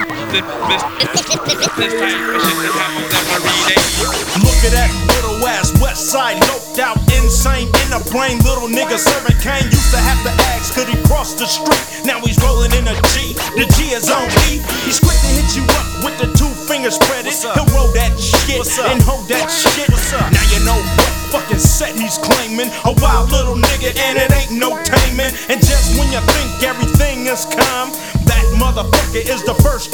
This type of shit that happens every day. Look at that little ass West Side, noped out, insane in the brain. Little nigga serving cane. Used to have to ask, could he cross the street? Now he's rolling in a G. The G is on E. He's quick to hit you up with the 2 fingers spread it. He'll roll that shit and hold that shit. Now you know what fucking set he's claiming. A wild little nigga and it ain't no taming. And just when you think everything is calm, that motherfucker is the first